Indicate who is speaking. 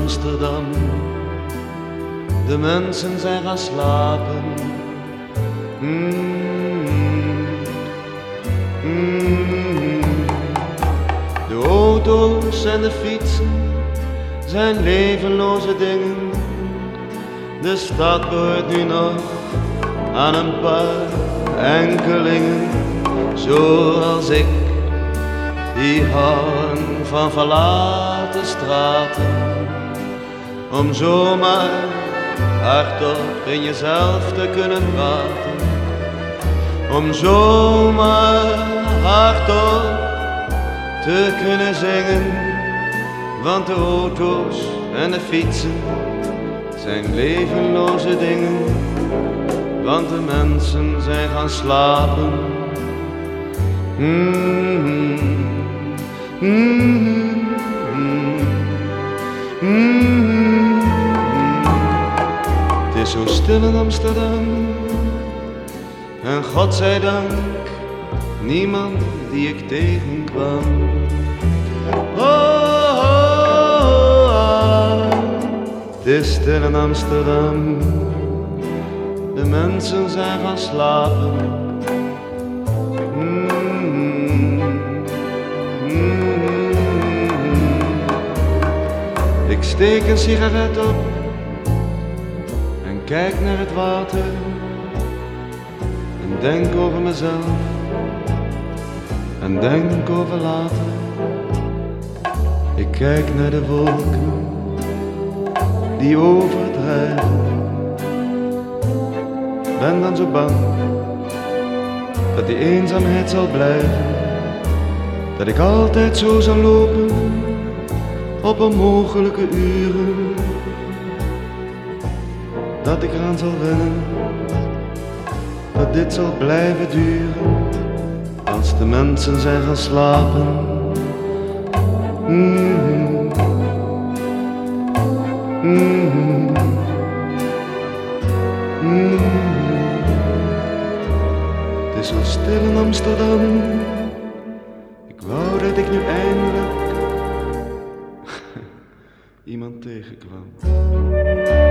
Speaker 1: Amsterdam. De mensen zijn gaan slapen. De auto's en de fietsen zijn levenloze dingen. De stad behoort nu nog aan een paar enkelingen, zoals ik, die houden van verlaten straten. Om zomaar hardop in jezelf te kunnen praten. Om zomaar hardop te kunnen zingen. Want de auto's en de fietsen zijn levenloze dingen. Want de mensen zijn gaan slapen. Het is zo stil in Amsterdam. En God zij dank, niemand die ik tegenkwam. Het is stil in Amsterdam. De mensen zijn gaan slapen. Ik steek een sigaret op en kijk naar het water en denk over mezelf en denk over later. Ik kijk naar de wolken die overdrijven. Ben dan zo bang dat die eenzaamheid zal blijven, dat ik altijd zo zal lopen op onmogelijke uren, dat ik eraan zal wennen, dat dit zal blijven duren, als de mensen zijn gaan slapen. Het is zo stil in Amsterdam. Ik wou dat ik nu eindelijk iemand tegenkwam.